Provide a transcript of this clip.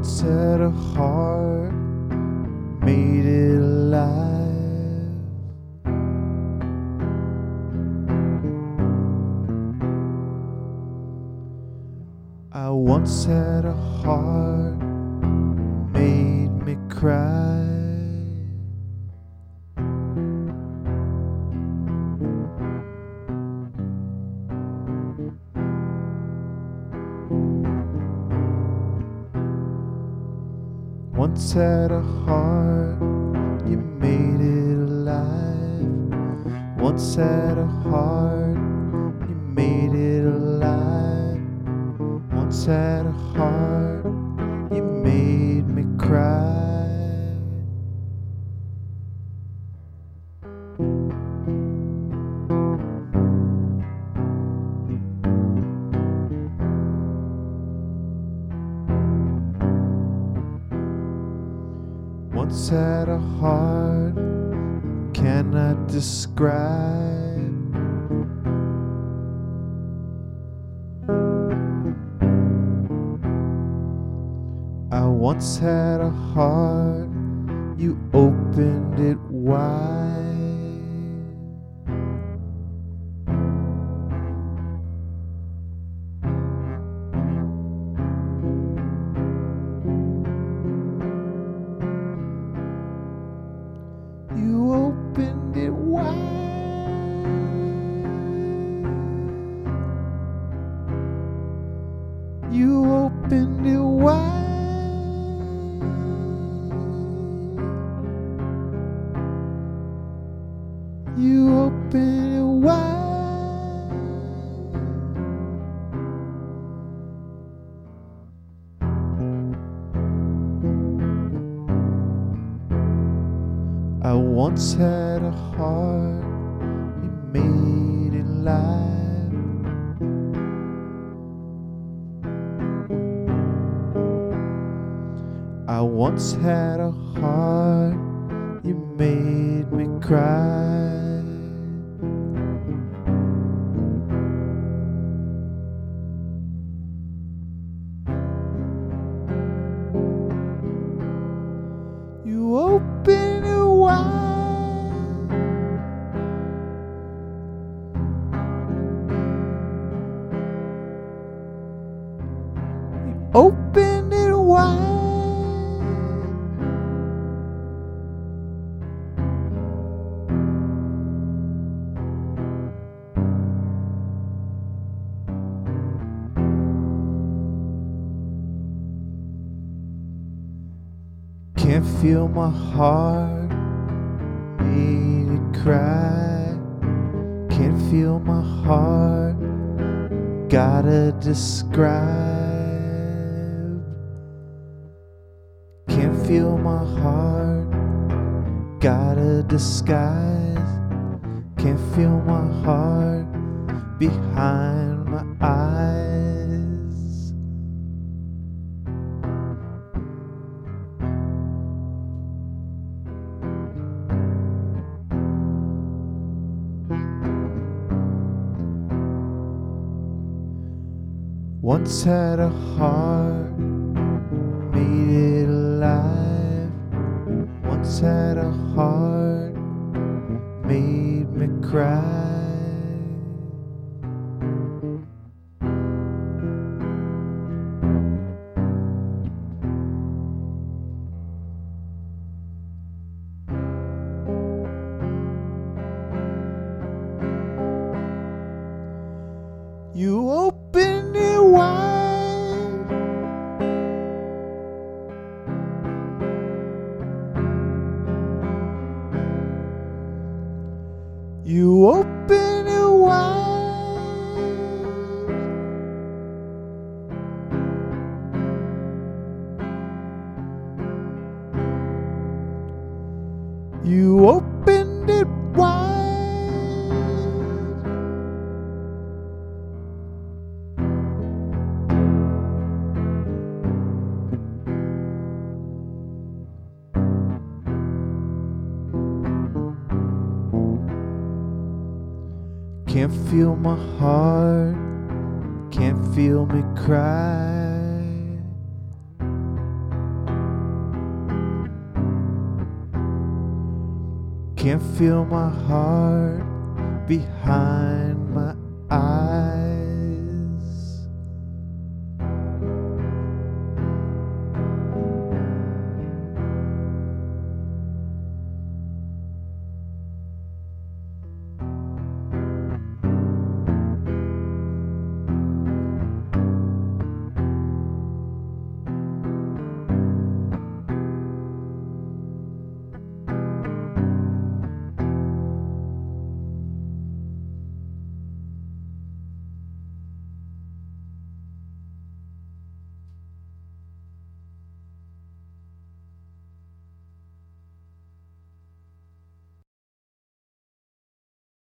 once had a heart, made it alive. I once had a heart, made me cry. Once had a heart, you made it alive. Once had a heart, you made it alive. Once had a heart, you made me cry. Once had a heart, cannot describe. I once had a heart, you opened it wide. You opened it wide. You opened it wide. You opened it wide. I once had a heart, you made it live. I once had a heart, you made me cry. You open it wide. You open it wide. Can't feel my heart, made it cry. Can't feel my heart, gotta describe. Can't feel my heart, gotta disguise. Can't feel my heart behind my eyes. Once had a heart, made it alive. Once had a heart, made me cry. You opened it wide. You opened it wide. You opened it wide. Can't feel my heart, can't feel me cry. can't feel my heart behind my eyes.